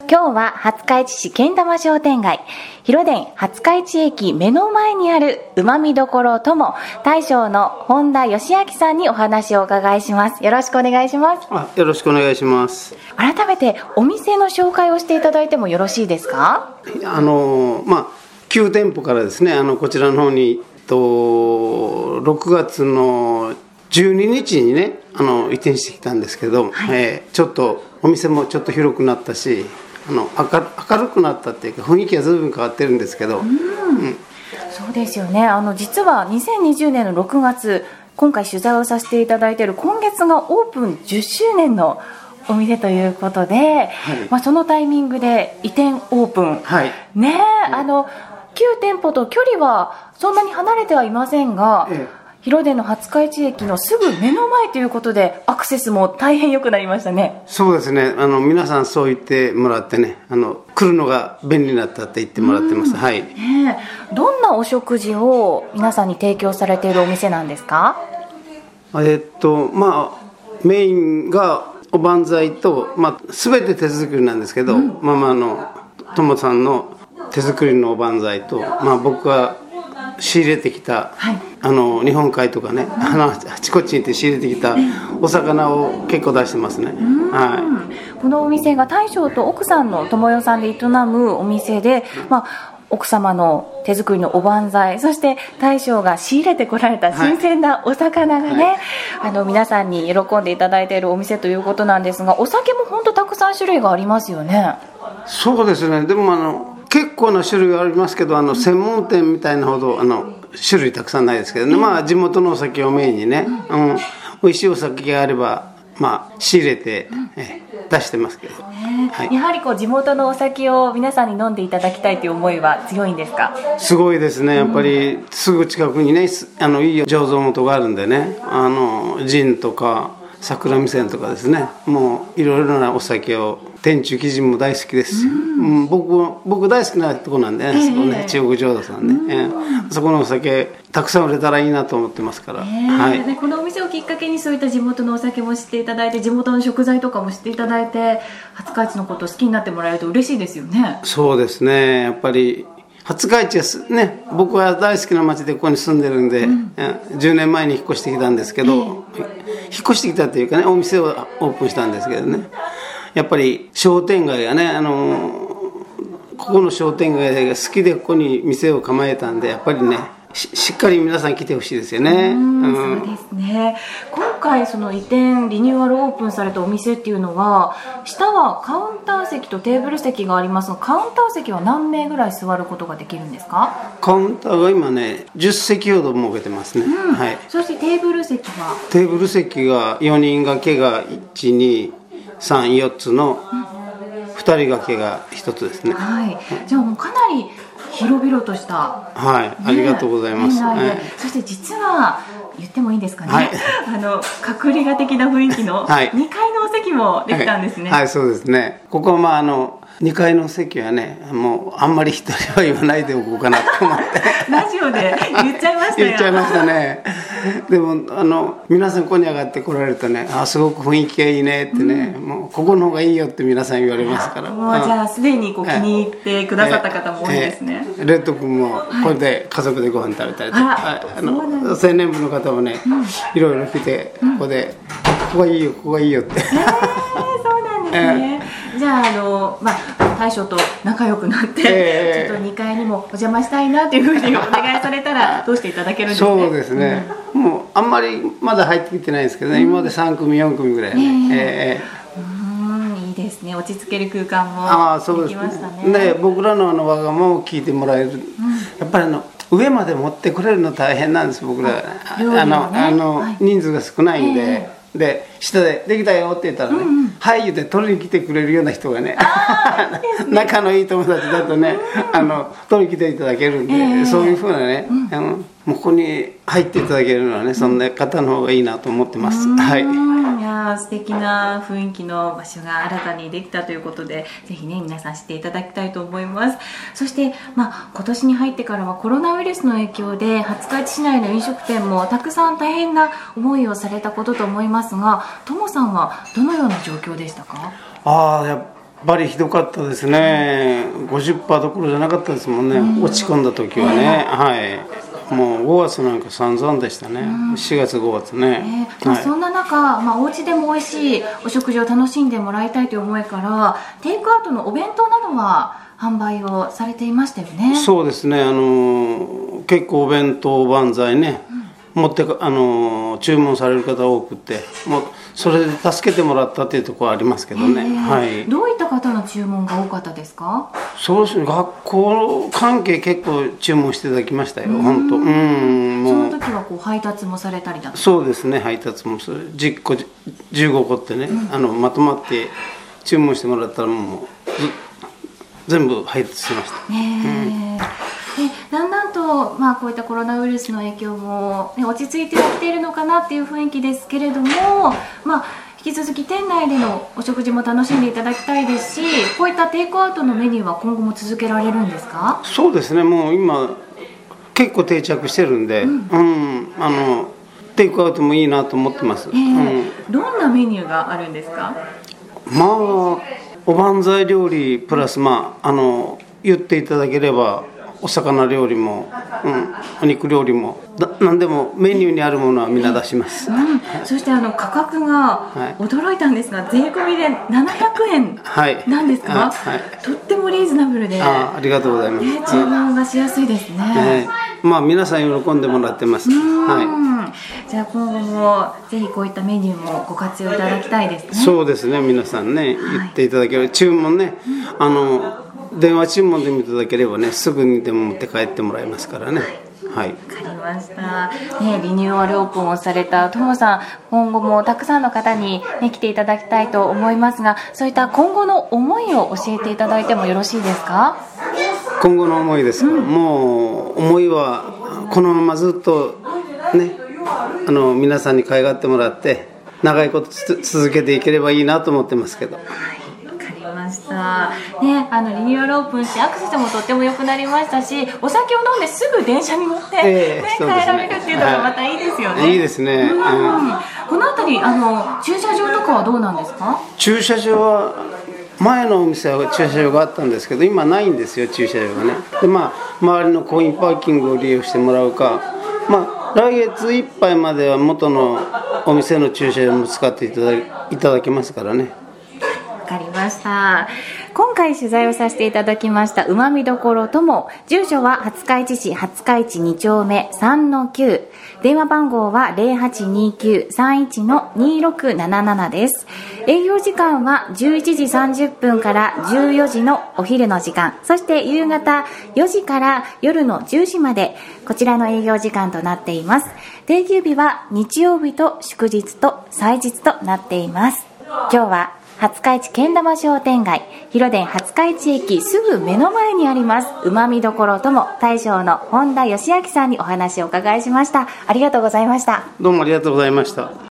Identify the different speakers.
Speaker 1: 今日は廿日市市けん玉商店街広電廿日市駅目の前にあるうまみどころ友大将の本田義明さんにお話をお伺いします。よろしくお願いします。
Speaker 2: よろしくお願いします。
Speaker 1: 改めてお店の紹介をしていただいてもよろしいですか？
Speaker 2: 9店舗からですね、こちらの方に6月の12日にね移転してきたんですけど、ちょっとお店もちょっと広くなったし明るくなったっていうか雰囲気は随分変わってるんですけど、
Speaker 1: そうですよね。実は2020年の6月今回取材をさせていただいている今月がオープン10周年のお店ということで、そのタイミングで移転オープン、旧店舗と距離はそんなに離れてはいませんが、広電の廿日市駅のすぐ目の前ということでアクセスも大変良くなりましたね。
Speaker 2: そうですね、皆さんそう言ってもらってね、来るのが便利になったって言ってもらってます。
Speaker 1: どんなお食事を皆さんに提供されているお店なんですか？
Speaker 2: メインがおばんざいと、全て手作りなんですけど、ママのともさんの手作りのおばんざいと、僕が仕入れてきた、日本海とかね、あちこちに行って仕入れてきたお魚を結構出してますね。
Speaker 1: このお店が大将と奥さんの友代さんで営むお店で、奥様の手作りのおばんざい、そして大将が仕入れてこられた新鮮なお魚がね、皆さんに喜んでいただいているお店ということなんですが、お酒も本当たくさん種類がありますよね。
Speaker 2: そうですね。でも結構な種類ありますけど、専門店みたいなほど種類たくさんないですけどね、地元のお酒をメインにね、美味しいお酒があれば仕入れて、出してますけど、
Speaker 1: やはり地元のお酒を皆さんに飲んでいただきたいという思いは強いんですか？
Speaker 2: すごいですね。やっぱりすぐ近くにね、いい醸造元があるんでね、ジンとか桜味仙とかですね、もういろいろなお酒を、天中基準も大好きですし、僕大好きなとこなんでね、そこね、中国浄土さんね、そこのお酒たくさん売れたらいいなと思ってますから、
Speaker 1: でこのお店をきっかけにそういった地元のお酒も知っていただいて、地元の食材とかも知っていただいて、廿日市のことを好きになってもらえると嬉しいですよね。
Speaker 2: そうですね。やっぱり廿日市はね、僕は大好きな町でここに住んでるんで、10年前に引っ越してきたんですけど、引っ越してきたというかね、お店をオープンしたんですけどね、やっぱり商店街がね、ここの商店街が好きでここに店を構えたんで、やっぱりね、しっかり皆さん来てほしいですよね。
Speaker 1: そうですね。今回その移転リニューアルオープンされたお店っていうのは、下はカウンター席とテーブル席がありますが、カウンター席は何名ぐらい座ることができるんですか？
Speaker 2: カウンターが今ね10席ほど設けてますね。
Speaker 1: そしてテーブル席は？
Speaker 2: テーブル席が4人掛けが1,2,3,4つの2人掛けが1つですね。
Speaker 1: じゃあもうかなり広々とした、
Speaker 2: ありがとうございます。
Speaker 1: そして実は言ってもいいですかね、隠れ家的な雰囲気の2階のお席もできたんですね。
Speaker 2: そうですね。ここは2階の席はね、もうあんまり一人は言わないでおこうかなと思って
Speaker 1: ラジオで言っちゃいましたよ。
Speaker 2: 言っちゃいましたね。でも皆さんここに上がってこられるとね、すごく雰囲気がいいねってね、もうここの方がいいよって皆さん言われますから。
Speaker 1: じゃあすでに気に入ってくださった方も多いですね。
Speaker 2: レッド君もこれで家族でご飯食べたりとか、青年部の方もね、いろいろ来てここでここがいいよここがいいよって
Speaker 1: そうなんですね。じゃあ大将と仲良くなって、ちょっと2階にもお邪魔したいなというふうにお願いされたらどうしていただけるんですか？
Speaker 2: そうですね、もうあんまりまだ入ってきてないんですけどね、今まで3組4組ぐらいね、
Speaker 1: いいですね。落ち着ける空間もできましたね。
Speaker 2: 僕らのわがままを聞いてもらえる、やっぱり上まで持ってくれるの大変なんです。僕ら人数が少ないんで、下でできたよって言ったらね、はい言って取りに来てくれるような人がね、仲のいい友達だとね、取りに来ていただけるんで、そういうふうなね、もうここに入っていただけるのはね、そんな方の方がいいなと思ってます。
Speaker 1: いや素敵な雰囲気の場所が新たにできたということで、ぜひね皆さん知っていただきたいと思います。そして今年に入ってからはコロナウイルスの影響で廿日市市内の飲食店もたくさん大変な思いをされたことと思いますが、ともさんはどのような状況でしたか？
Speaker 2: やっぱりひどかったですね。50% どころじゃなかったですもんね、落ち込んだ時はね。はい。もう5月なんか散々でしたね。4月5月ね。
Speaker 1: そんな中、お家でも美味しいお食事を楽しんでもらいたいという思いからテイクアウトのお弁当などは販売をされていましたよね。
Speaker 2: そうですね。結構お弁当万歳ね、持って注文される方多くて、もうそれで助けてもらったっていうところはありますけどね。はい。
Speaker 1: どういった方の注文が多かったですか？
Speaker 2: そうですね。学校関係結構注文していただきましたよ。本当。
Speaker 1: その時は配達もされたりだとか。
Speaker 2: そうですね。配達もする。10個15個ってね、まとまって注文してもらったらもう全部配達しました。
Speaker 1: だんだんと、こういったコロナウイルスの影響も、落ち着いてきているのかなっていう雰囲気ですけれども、引き続き店内でのお食事も楽しんでいただきたいですし、こういったテイクアウトのメニューは今後も続けられるんですか？
Speaker 2: そうですね。もう今結構定着してるんで、テイクアウトもいいなと思ってます。
Speaker 1: どんなメニューがあるんですか？
Speaker 2: おばんざい料理プラス言っていただければお魚料理も、お肉料理も何でもメニューにあるものはみんな出します。
Speaker 1: そして価格が驚いたんですが、税込みで700円なんですか？とってもリーズナブルで、
Speaker 2: ありがとうございます。
Speaker 1: 注文がしやすいですね。
Speaker 2: 皆さん喜んでもらってます。
Speaker 1: じゃあ今後もぜひこういったメニューもご活用いただきたいですね。
Speaker 2: そうですね。皆さんね、言っていただければ、注文ね、電話注文でもいただければね、すぐにでも持って帰ってもらえますからね。はい。
Speaker 1: わかりました。リニューアルオープンをされた友さん、今後もたくさんの方に、来ていただきたいと思いますが、そういった今後の思いを教えていただいてもよろしいですか？
Speaker 2: 今後の思いですか？もう思いはこのままずっとね、皆さんに可愛がってもらって長いこと続けていければいいなと思ってますけど。
Speaker 1: リニューアルオープンしてアクセスもとっても良くなりましたし、お酒を飲んですぐ電車に乗って、帰られるっていうのがまたいいですよね。
Speaker 2: いいですね。
Speaker 1: この辺り駐車場とかはどうなんですか？
Speaker 2: 駐車場は前のお店は駐車場があったんですけど今ないんですよ、駐車場がね。で周りのコインパーキングを利用してもらうか、来月いっぱいまでは元のお店の駐車場も使っていただけますからね。
Speaker 1: わかりました。今回取材をさせていただきましたうまみどころとも、住所は廿日市市廿日市2丁目 3-9、 電話番号は 0829-31-2677 です。営業時間は11時30分から14時のお昼の時間、そして夕方4時から夜の10時まで、こちらの営業時間となっています。定休日は日曜日と祝日と祭日となっています。今日は廿日市けん玉商店街広電廿日市駅すぐ目の前にありますうまみどころとも大将の本田義明さんにお話をお伺いしました。ありがとうございました。
Speaker 2: どうもありがとうございました。